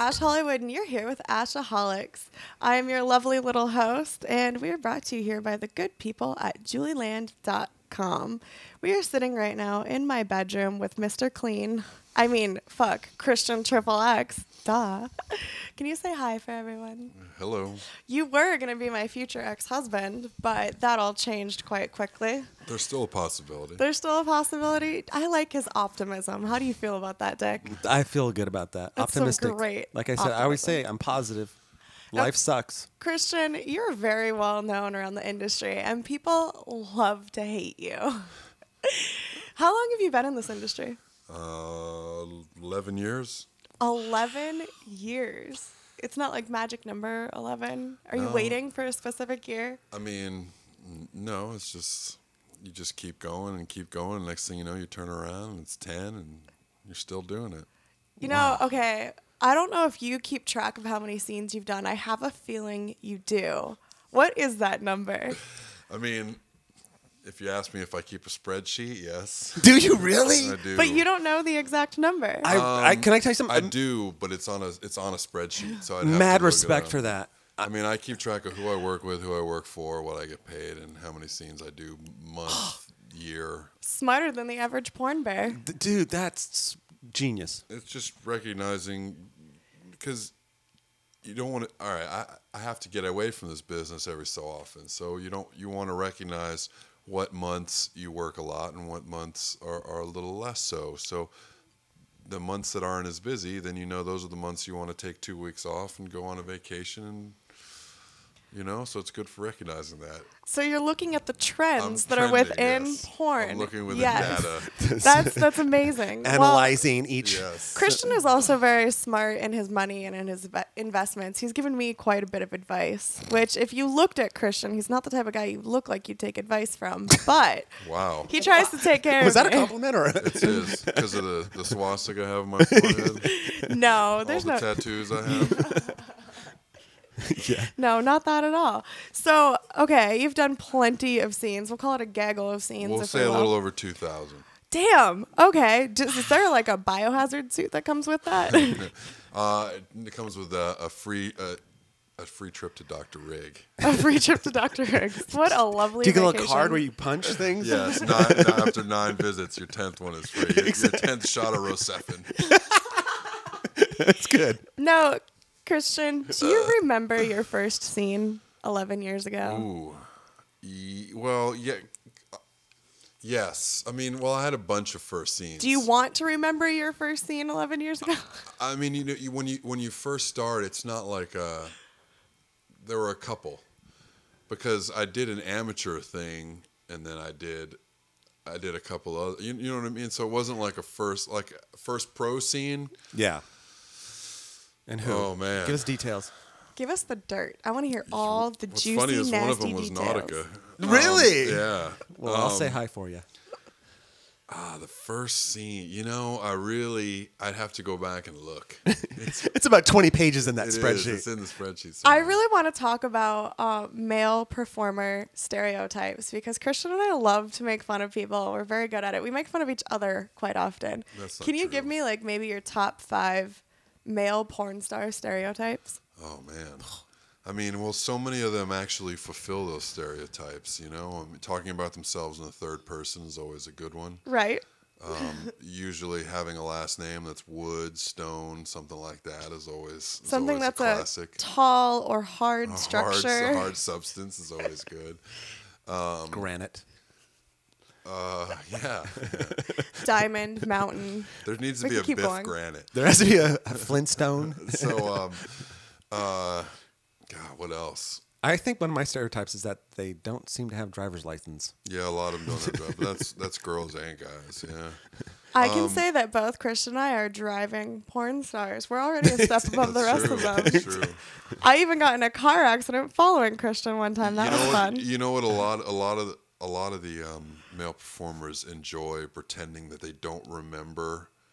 Ash Hollywood, and you're here with Ashaholics. I am your lovely little host, and we are brought to you here by the good people at julieland.com. We are sitting right now in my bedroom with Mr. Clean. Christian Triple X. Duh. Can you say hi for everyone? Hello. You were going to be my future ex-husband, but that all changed quite quickly. There's still a possibility. There's still a possibility. I like his optimism. How do you feel about that, Dick? I feel good about that. That's some Optimistic. great Like I said, I always optimism. say I'm positive. Life sucks. Christian, you're very well known around the industry, and people love to hate you. How long have you been in this industry? 11 years. 11 years. It's not like magic number 11. Are you waiting for a specific year? I mean, no, it's just, you just keep going and keep going. Next thing you know, you turn around and it's 10 and you're still doing it. You know, okay, I don't know if you keep track of how many scenes you've done. I have a feeling you do. What is that number? I mean, if you ask me if I keep a spreadsheet, yes. Do you really? I do. But you don't know the exact number. Can I tell you something? I do, but it's on a spreadsheet. So I'd have to Mad look it respect up. for that. I mean, I keep track of who I work with, who I work for, what I get paid, and how many scenes I do month, year. Smarter than the average porn bear. Dude, that's genius. It's just recognizing, because you don't want to. All right, I have to get away from this business every so often. So you want to recognize what months you work a lot and what months are a little less so. So the months that aren't as busy, then those are the months you want to take 2 weeks off and go on a vacation, and so it's good for recognizing that. So you're looking at the trends I'm that are trending, within yes. porn. I'm looking with Yes. the data. That's amazing. Analyzing each. Yes. Christian is also very smart in his money and in his investments. He's given me quite a bit of advice, which if you looked at Christian, he's not the type of guy you look like you'd take advice from, but Wow. he tries to take care Was of that a me. compliment or? It is because of the swastika I have on my forehead. No, there's all the no tattoos I have. Yeah. No, not that at all. So, okay, you've done plenty of scenes. We'll call it a gaggle of scenes. We'll if say we a will. little over 2,000. Damn. Okay. Is there like a biohazard suit that comes with that? It comes with a free trip to Dr. Rig. A free trip to Dr. Higgs. What a lovely Do you get a vacation. little card where you punch things? Yes, after 9 visits, your 10th one is free. Your 10th shot of Rosefin. That's good. No, Christian, do you remember your first scene 11 years ago? Ooh. Well, yeah. Yes. I mean, I had a bunch of first scenes. Do you want to remember your first scene 11 years ago? I mean, when you first start, it's not like there were a couple, because I did an amateur thing, and then I did a couple other. You know what I mean? So it wasn't like a first pro scene. Yeah. And who? Oh man, Give us details. Give us the dirt. I want to hear all the What's juicy, funny is nasty one of them was details. Nautica. Really? Yeah. Well, I'll say hi for you. The first scene, I'd have to go back and look. It's about 20 pages in that It spreadsheet. is. It's in the spreadsheet. I somewhere. really want to talk about male performer stereotypes because Christian and I love to make fun of people. We're very good at it. We make fun of each other quite often. That's not Can you true. give me maybe your top 5 male porn star stereotypes? Oh man. I mean, so many of them actually fulfill those stereotypes, I mean, talking about themselves in the third person is always a good one. Right. Usually having a last name that's Wood, Stone, something like that is always Something that's a classic. a tall or hard A structure. hard substance is always good. Granite. Yeah. Diamond, mountain. There needs to We be can a keep Biff going. Granite. There has to be a Flintstone. So, God, what else? I think one of my stereotypes is that they don't seem to have driver's license. Yeah, a lot of them don't have jobs. But that's girls and guys. Yeah. I can say that both Christian and I are driving porn stars. We're already a step above the rest of them. That's true. I even got in a car accident following Christian one time. That was fun. You know what? A lot of the male performers enjoy pretending that they don't remember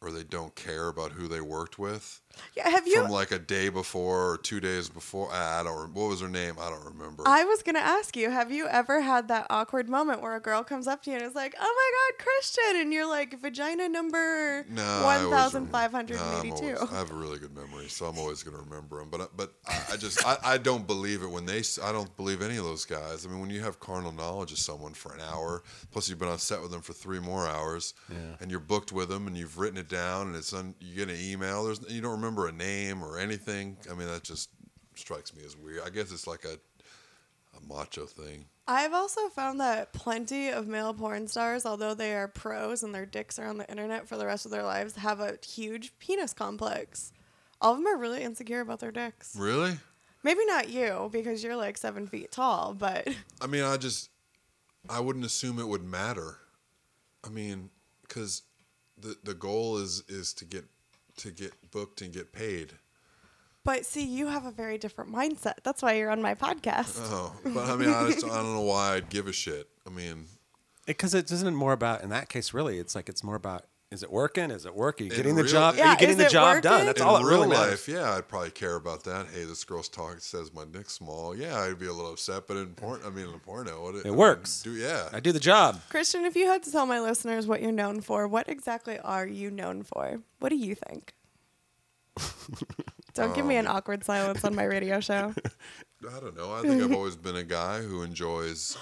or they don't care about who they worked with. Yeah, have you? From like a day before or 2 days before. I don't. What was her name? I don't remember. I was gonna ask you, have you ever had that awkward moment where a girl comes up to you and is like, "Oh my God, Christian," and you're like, "Vagina number No, 1,582." I have a really good memory, so I'm always going to remember them. But I don't believe it when I don't believe any of those guys. I mean, when you have carnal knowledge of someone for an hour, plus you've been on set with them for 3 more hours, and you're booked with them, and you've written it down, and you get an email. You don't remember a name or anything. I mean, that just strikes me as weird. I guess it's like a macho thing. I've also found that plenty of male porn stars, although they are pros and their dicks are on the internet for the rest of their lives, have a huge penis complex. All of them are really insecure about their dicks. Really? Maybe not you, because you're like 7 feet tall, but... I mean, I wouldn't assume it would matter. I mean, because the goal is to get booked and get paid. But see, you have a very different mindset. That's why you're on my podcast. Oh, but I mean, I don't know why I'd give a shit. I mean, Because it isn't more about, in that case, really, it's more about, is it working? Is it working? Are you In getting the real- job? Yeah, Are you getting is the it job working? done? That's in all it real really matters. life, yeah, I'd probably care about that. Hey, this girl's says my dick's small. Yeah, I'd be a little upset, but in the porno, It works. Yeah. I do the job. Christian, if you had to tell my listeners what you're known for, what exactly are you known for? What do you think? Don't give me an awkward silence on my radio show. I don't know. I think I've always been a guy who enjoys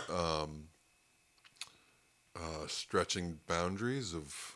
stretching boundaries of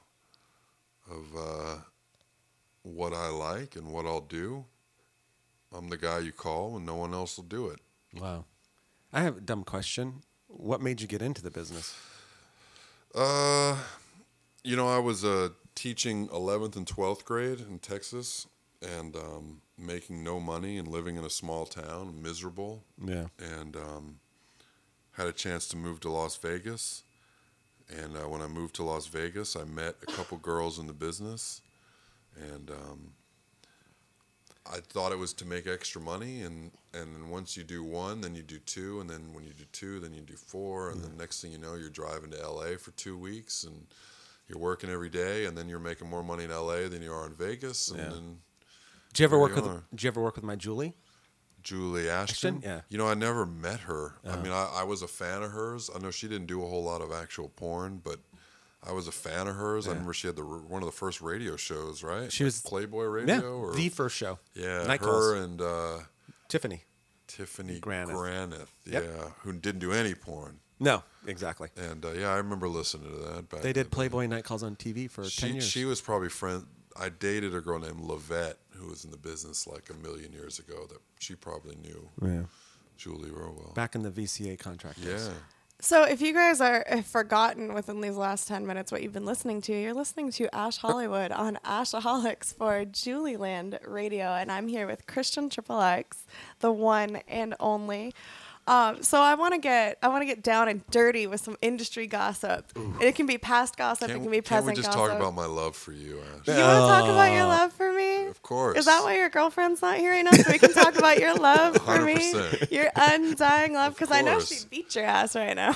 what I like and what I'll do. I'm the guy you call when no one else will do it. Wow. I have a dumb question. What made you get into the business? I was teaching 11th and 12th grade in Texas and making no money and living in a small town, miserable. Yeah. And had a chance to move to Las Vegas. And when I moved to Las Vegas, I met a couple girls in the business. And I thought it was to make extra money. And then once you do one, then you do two. And then when you do two, then you do four. And then next thing you know, you're driving to L.A. for 2 weeks. And you're working every day. And then you're making more money in L.A. than you are in Vegas. And then Did you ever There you work with my Julie? Julie Ashton? Yeah. I never met her. I mean, I was a fan of hers. I know she didn't do a whole lot of actual porn, but I was a fan of hers. I remember she had one of the first radio shows, right? She was Playboy Radio? Or, the first show. yeah, Night her Calls. and Tiffany. Tiffany Granith. yeah, Yep. who didn't do any porn. No, exactly. And I remember listening to that back They did then. Playboy Night Calls on TV for 10 years. She was probably I dated a girl named Lavette who was in the business like a million years ago that she probably knew Julie real well. Back in the VCA contract days. Yeah. So if you guys have forgotten within these last 10 minutes what you've been listening to, you're listening to Ash Hollywood on Ashaholics for Julieland Radio. And I'm here with Christian Triple X, the one and only. So I want to get down and dirty with some industry gossip. And it can be past gossip. It can be present Can't we just gossip. talk about my love for you, Ash? You want to talk about your love for me? Of course. Is that why your girlfriend's not here enough so we can talk about your love for me? 100%. Your undying love? Because I know course. she'd beat your ass right now.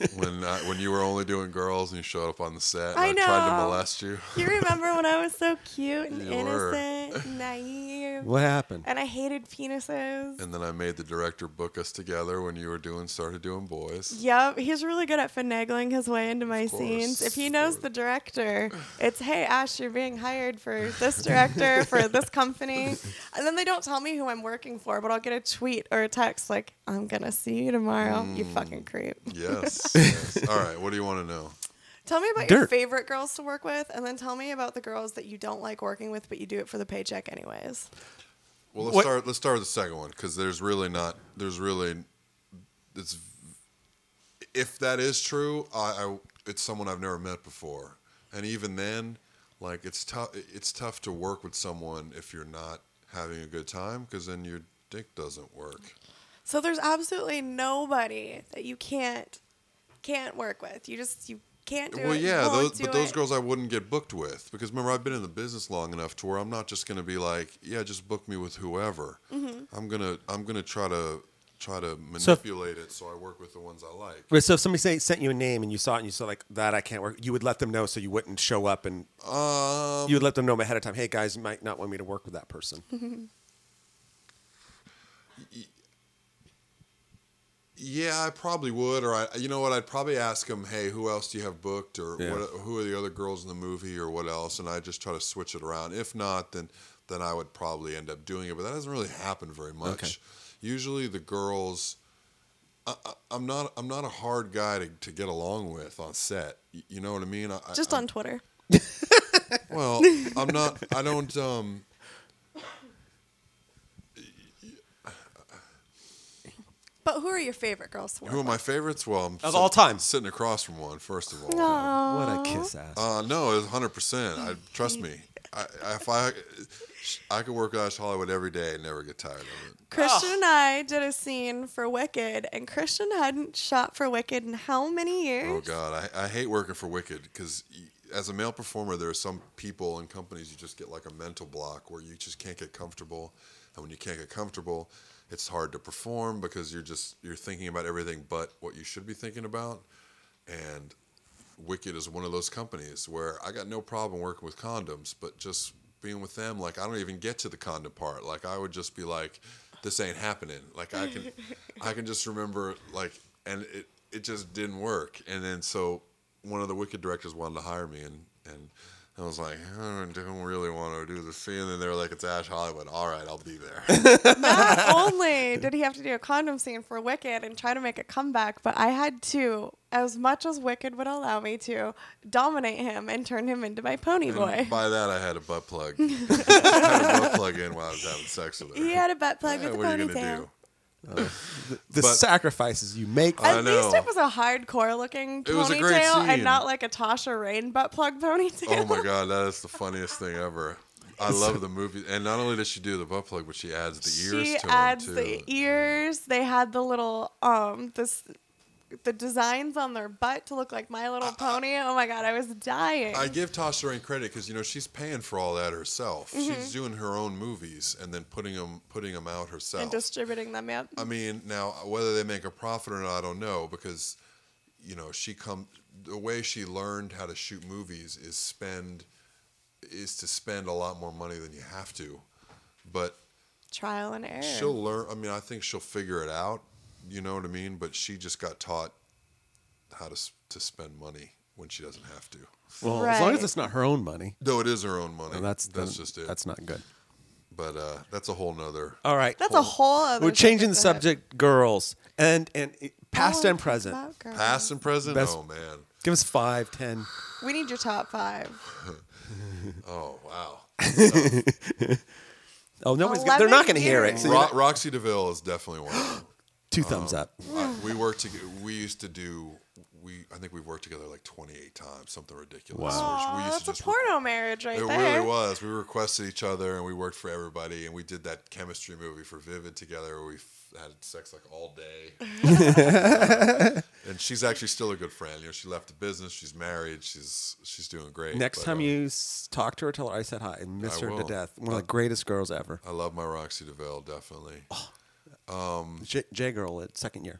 When you were only doing girls and you showed up on the set and I I tried to know. molest you. You remember when I was so cute and You were. innocent, naive, What happened? and I hated penises? And then I made the director book us together when you started doing boys. Yep, he's really good at finagling his way into my Of course, scenes. If he of knows course. the director, it's, hey, Ash, you're being hired for this director, for this company. And then they don't tell me who I'm working for, but I'll get a tweet or a text like, I'm going to see you tomorrow, you fucking creep. Yes. Yes. All right. What do you want to know? Tell me about your Dirt. favorite girls to work with, and then tell me about the girls that you don't like working with, but you do it for the paycheck anyways. Well, What- let's start with the second one because it's if that is true, it's someone I've never met before, and even then, like it's tough to work with someone if you're not having a good time because then your dick doesn't work. So there's absolutely nobody that you can't work with. You can't do Well, it. yeah, won't do those it. girls I wouldn't get booked with because remember I've been in the business long enough to where I'm not just gonna be like, yeah, just book me with whoever. Mm-hmm. I'm gonna try to try to manipulate it so I work with the ones I like. But so if somebody sent you a name and you saw it and you saw like that I can't work, you would let them know so you wouldn't show up, and you would let them know ahead of time. Hey guys, you might not want me to work with that person. Yeah, I probably would, or you know what? I'd probably ask them, "Hey, who else do you have booked, or who are the other girls in the movie, or what else?" And I just try to switch it around. If not, then I would probably end up doing it. But that doesn't really happen very much. Okay. Usually, the girls, I'm not a hard guy to get along with on set. You know what I mean? Just on Twitter. Well, I'm not. I don't. But who are your favorite girls to work Who are with? my favorites? Well, I'm Of all time. sitting across from one. First of all. What a kiss ass. No, it's 100%. Trust me. If I could work with Ash Hollywood every day and never get tired of it. Christian and I did a scene for Wicked, and Christian hadn't shot for Wicked in how many years? Oh God, I hate working for Wicked because as a male performer, there are some people and companies you just get like a mental block where you just can't get comfortable, and when you can't get comfortable, it's hard to perform because you're thinking about everything but what you should be thinking about, and Wicked is one of those companies where I got no problem working with condoms, but just being with them, like I don't even get to the condom part. Like I would just be like, this ain't happening. Like I can just remember like, and it just didn't work. And then so one of the Wicked directors wanted to hire me, and I was like, I don't really want to do the scene. And then they were like, it's Ash Hollywood. All right, I'll be there. Not only did he have to do a condom scene for Wicked and try to make a comeback, but I had to, as much as Wicked would allow me to, dominate him and turn him into my pony boy. And by that, I had a butt plug. I had a butt plug in while I was having sex with her. He had a butt plug with a what are you ponytail. gonna do? The but- sacrifices you make. I At know. least it was a hardcore looking It was a great ponytail and scene. not like a Tasha Rain butt plug ponytail. Oh my God, that is the funniest thing ever. I love the movie, and not only does she do the butt plug, but she adds the ears She to adds them too. the ears. They had the little the designs on their butt to look like My Little Pony. Oh my God, I was dying. I give Tasha Rain credit because she's paying for all that herself. Mm-hmm. She's doing her own movies and then putting them out herself. and distributing them, yep. I mean, now whether they make a profit or not, I don't know because the way she learned how to shoot movies is to spend a lot more money than you have to, but Trial and error. she'll learn. I mean, I think she'll figure it out. You know what I mean? But she just got taught how to spend money when she doesn't have to. Well, as long as Right. it's not her own money, Though it is her own money. then that's just it. That's not good. But that's a whole nother. All right. That's a whole other We're changing the subject. subject, girls, and past Oh, and present. about girls. Past and present? Best- Oh, man. Give us 5, 10. We need your top 5. Oh, wow. Oh, nobody's. 11 They're not going to hear it. years. So Roxy DeVille is definitely one of them. 2 thumbs up. We worked together. We used to do. I think we've worked together like 28 times, something ridiculous. Wow. We Oh, used to that's a just porno marriage right It there. really was. We requested each other, and we worked for everybody, and we did that chemistry movie for Vivid together. Where we had sex like all day. And she's actually still a good friend. She left the business. She's married. She's doing great. Next But, time you talk to her, tell her I said hi and miss I her to will. death. One of the greatest girls ever. I love my Roxy DeVille, definitely. J girl at second year.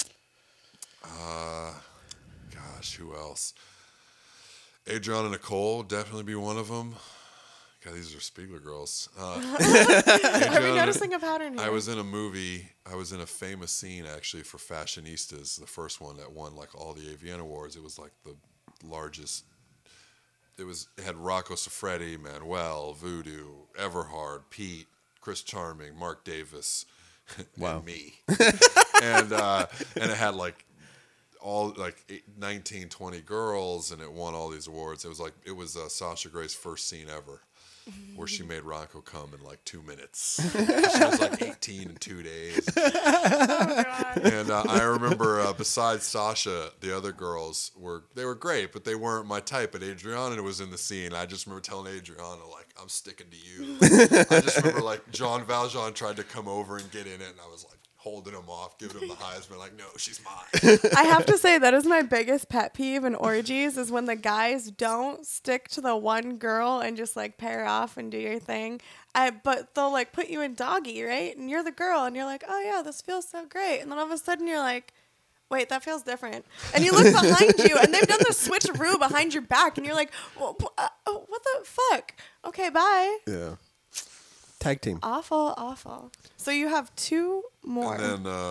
Gosh, who else? Adriana Nicole definitely be one of them. God, these are Spiegler girls. Are we noticing a pattern here? I was in a movie. I was in a famous scene actually for Fashionistas, the first one that won like all the AVN awards. It was like the largest. It had Rocco Siffredi, Manuel, Voodoo, Everhard, Pete, Chris Charming, Mark Davis, Wow. and me. and it had like all like 19, 20 girls, and it won all these awards. It was Sasha Grey's first scene ever, where she made Rocco come in like 2 minutes. She was like 18 in 2 days. Oh, God. And I remember besides Sasha, the other girls were great, but they weren't my type. But Adriana was in the scene. I just remember telling Adriana, like, I'm sticking to you. I just remember like Jean Valjean tried to come over and get in it, and I was like, holding him off, giving him the Heisman, like, no, she's mine. I have to say that is my biggest pet peeve in orgies is when the guys don't stick to the one girl and just like pair off and do your thing. But they'll like put you in doggy, right? And you're the girl and you're like, oh yeah, this feels so great. And then all of a sudden you're like, wait, that feels different. And you look behind you and they've done the switcheroo behind your back and you're like, what the fuck? Okay, bye. Yeah. Tag team. Awful. So you have two more. And then,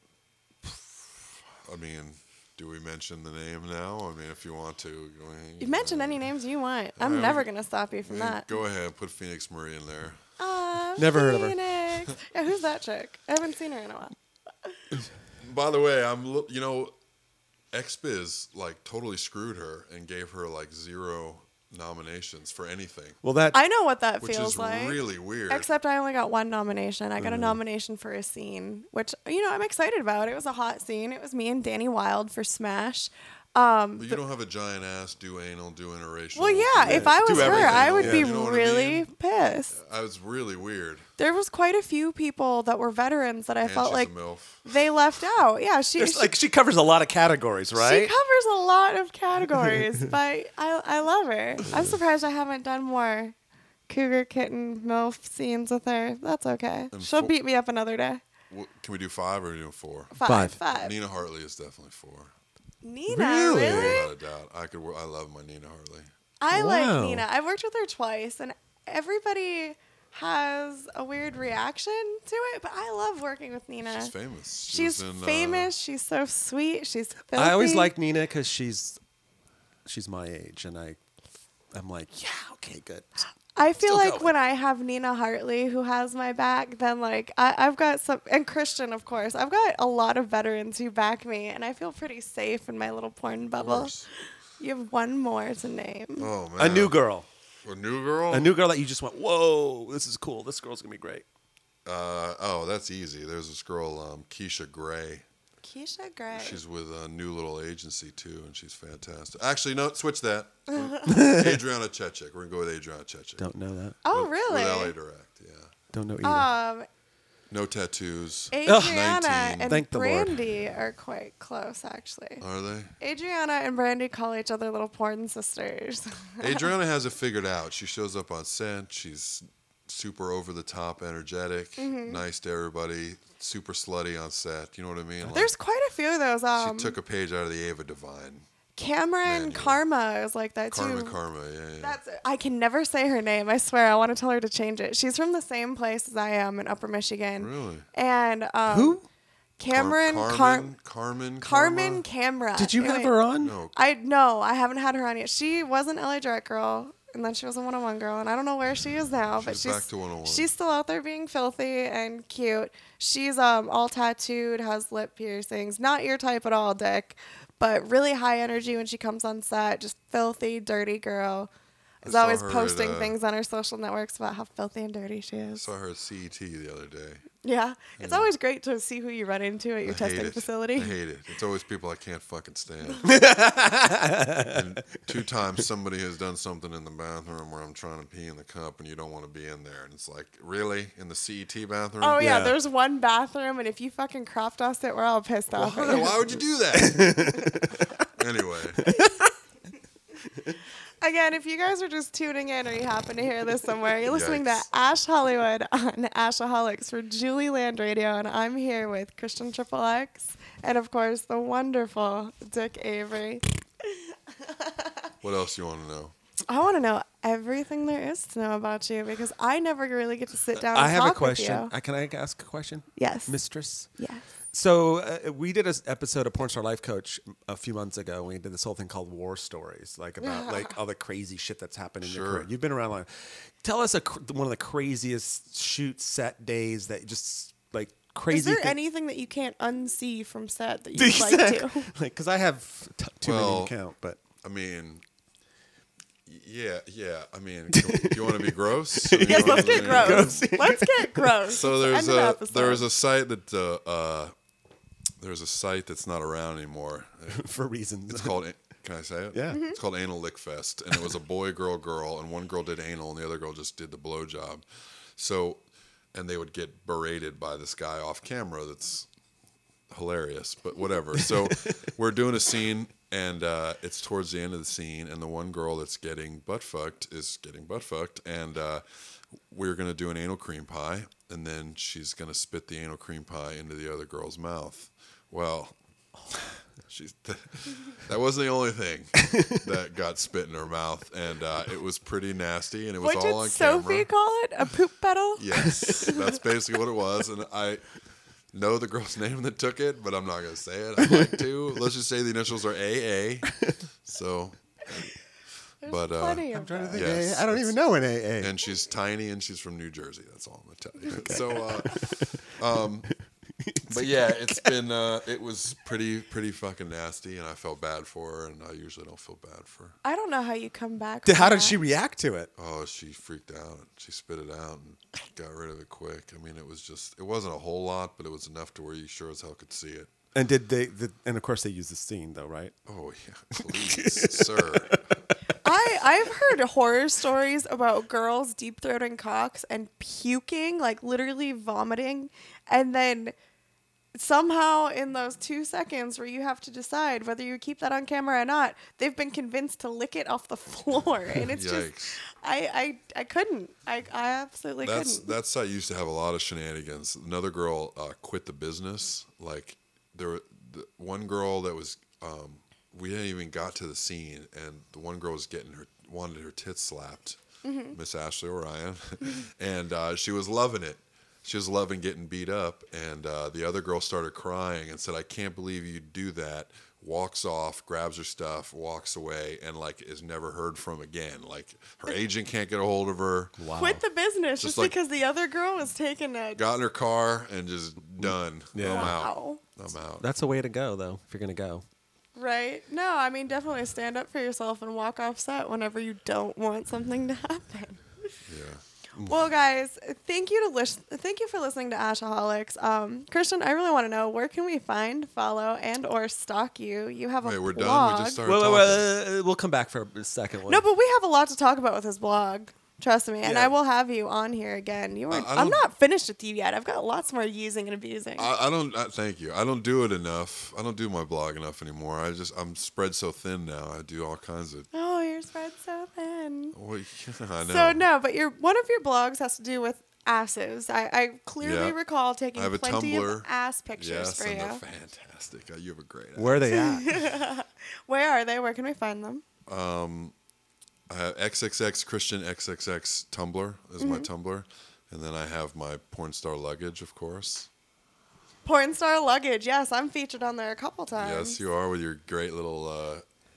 I mean, do we mention the name now? I mean, if you want to. You mention any names you want. I'm never going to stop you from that. Go ahead. Put Phoenix Marie in there. Never heard of her. Phoenix. Yeah, who's that chick? I haven't seen her in a while. By the way, XBiz like totally screwed her and gave her like 0 nominations for anything. Well, that I know what that which feels is like. really weird. Except I only got one nomination. I got a nomination for a scene, which I'm excited about. It was a hot scene. It was me and Danny Wilde for Smash. But you don't have a giant ass, do anal, do interracial. Well, yeah. If I was Do her, everything. I would Yeah, be you know what I really mean? pissed. I was really weird. There was quite a few people that were veterans that I And felt she's like a MILF. they left out. Yeah, she she covers a lot of categories, right? She covers a lot of categories, but I love her. I'm surprised I haven't done more cougar kitten MILF scenes with her. That's okay. And She'll beat me up another day. Can we do 5 or are we doing 4? Five. Nina Hartley is definitely 4. Nina, Really? really? Without a doubt. I love my Nina Hartley. I like Wow. Nina. I've worked with her twice, and everybody has a weird reaction to it, but I love working with Nina. She's famous. She She's was in, famous. She's so sweet. She's filthy. I always like Nina because she's my age, and I'm like, yeah, okay, good. I feel Still like going. when I have Nina Hartley who has my back, then like I've got some, and Christian, of course, I've got a lot of veterans who back me, and I feel pretty safe in my little porn Of bubble. course. You have one more to name. Oh, man. A new girl. A new girl? A new girl that you just went, whoa, this is cool. This girl's going to be great. That's easy. There's this girl, Keisha Gray. Keisha Gray. She's with a new little agency, too, and she's fantastic. Actually, no, switch that. Adriana Chechik. We're going to go with Adriana Chechik. Don't know that. Oh, With really? LA Direct, yeah. Don't know either. No tattoos. Adriana 19. and Thank the Lord. Brandy are quite close, actually. Are they? Adriana and Brandy call each other little porn sisters. Adriana has it figured out. She shows up on set. She's super over the top, energetic, nice to everybody, super slutty on set. You know what I mean? Like, There's quite a few of those. she took a page out of the Ava Devine. Cameron Manual. Karma is like that too. Karma, yeah. I can never say her name. I swear. I want to tell her to change it. She's from the same place as I am in Upper Michigan. Really? And Who? Cameron Carmen Camera. Did you have Anyway, her on? No. I haven't had her on yet. She was an LA Direct girl, and then she was a 101 girl, and I don't know where she is now. But She's back to 101. She's still out there being filthy and cute. She's all tattooed, has lip piercings. Not your type at all, Dick, but really high energy when she comes on set. Just filthy, dirty girl. Is saw always her posting at, things on her social networks about how filthy and dirty she I is. saw her at CET the other day. Yeah, it's always great to see who you run into at your I hate testing it. facility. I hate it. It's always people I can't fucking stand. And 2 times somebody has done something in the bathroom where I'm trying to pee in the cup and you don't want to be in there. And it's like, really? In the CET bathroom? Oh yeah, Yeah. there's one bathroom, and if you fucking crop dust it, we're all pissed off. at you. Why would you do that? Anyway, Again, if you guys are just tuning in or you happen to hear this somewhere, you're listening to Yikes. Ash Hollywood on Ashaholics for Julie Land Radio, and I'm here with Christian Triple X and, of course, the wonderful Dick Avery. what else you want to know? I want to know everything there is to know about you because I never really get to sit down and I have talk a question. with you. Can I ask a question? Yes. Mistress? Yes. So we did an episode of Porn Star Life Coach a few months ago. We did this whole thing called War Stories, like about like all the crazy shit that's happened in your Sure. career. You've been around long. Tell us one of the craziest shoot set days that just like crazy. Is there thing- anything that you can't unsee from set that you'd like to? like, because I have too many Well, to count, but I mean, yeah. I mean, do you want to be gross? I mean, Yes, you let's wanna- get gross. Let's get gross. So Let's end the episode. there's a site that there's a site that's not around anymore. for reasons. It's called. Can I say it? Yeah. Mm-hmm. It's called Anal Lick Fest, and it was a boy, girl, and one girl did anal, and the other girl just did the blowjob. So and they would get berated by this guy off camera. That's hilarious, but whatever. So we're doing a scene, and it's towards the end of the scene, and the one girl that's getting butt fucked is getting butt fucked, and we're going to do an anal cream pie, and then she's going to spit the anal cream pie into the other girl's mouth. Well, that wasn't the only thing that got spit in her mouth, and it was pretty nasty, and it was What all on did Sophie camera. call it? A poop pedal? Yes, that's basically what it was, and I know the girl's name that took it, but I'm not going to say it. I'd like to. Let's just say the initials are AA. So, There's but plenty I'm of trying to those. think. Yes, I don't even know an AA. and she's tiny, and she's from New Jersey. That's all I'm going to tell you. Okay. So, but yeah, it's been it was pretty fucking nasty, and I felt bad for her, and I usually don't feel bad for her. I don't know how you come back. How from did that. she react to it? Oh, she freaked out. She spit it out and got rid of it quick. I mean, it wasn't a whole lot, but it was enough to where you sure as hell could see it. And did they? And of course, they used the scene though, right? Oh yeah, please, sir. I've heard horror stories about girls deep throating cocks and puking, like literally vomiting, and then somehow in those 2 seconds where you have to decide whether you keep that on camera or not, they've been convinced to lick it off the floor, and it's just Yikes. I couldn't. I absolutely couldn't. That site used to have a lot of shenanigans. Another girl quit the business. Like one girl that was we hadn't even got to the scene, and the one girl was wanted her tits slapped, Miss Ashley Orion, and she was loving it. She was loving getting beat up, and the other girl started crying and said, "I can't believe you do that." Walks off, grabs her stuff, walks away, and like is never heard from again. Like her agent can't get a hold of her. Wow. Quit the business just like- because the other girl was taking a. Got in her car and just done. Yeah. I'm out. Wow. I'm out. That's a way to go, though. If you're gonna go. Right? No, I mean definitely stand up for yourself and walk off set whenever you don't want something to happen. Yeah. Well, guys, thank you for listening to Ashaholics. Christian, I really want to know, where can we find, follow, and or stalk you? You have a Wait, we're blog. done. We just started talking. We'll come back for a second one. No, but we have a lot to talk about with his blog. Trust me, and Yeah. I will have you on here again. I I'm don't- not finished with you yet. I've got lots more using and abusing. I don't. Thank you. I don't do it enough. I don't do my blog enough anymore. I'm spread so thin now. I do all kinds of. Oh, you're spread so thin. Well, I know. So no, but one of your blogs has to do with asses. I clearly Yeah. recall taking I have a plenty Tumblr. of ass pictures Yes, for and you. they're fantastic. You have a great. Where are they at? Where are they? Where can we find them? I have XXX Christian XXX Tumblr is my Tumblr, and then I have my porn star luggage, of course. Porn star luggage. Yes, I'm featured on there a couple times. Yes, you are with your great little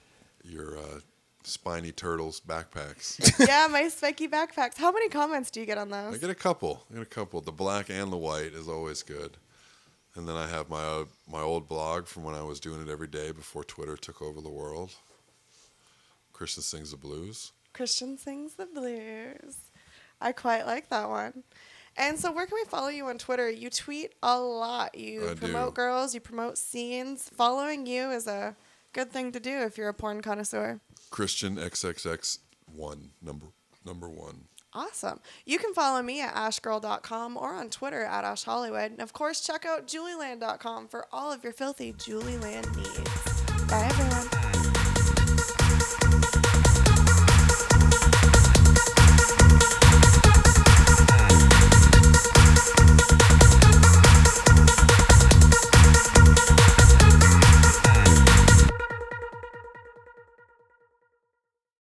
spiny turtles backpacks. Yeah, my spiky backpacks. How many comments do you get on I those? get a couple. The black and the white is always good. And then I have my old blog from when I was doing it every day before Twitter took over the world. Christian Sings the Blues. Christian Sings the Blues. I quite like that one. And so where can we follow you on Twitter? You tweet a lot. You I promote do. girls. You promote scenes. Following you is a good thing to do if you're a porn connoisseur. Christian XXX number one. Awesome. You can follow me at ashgirl.com or on Twitter at ashhollywood. And of course, check out julieland.com for all of your filthy Julieland needs. Bye, everyone.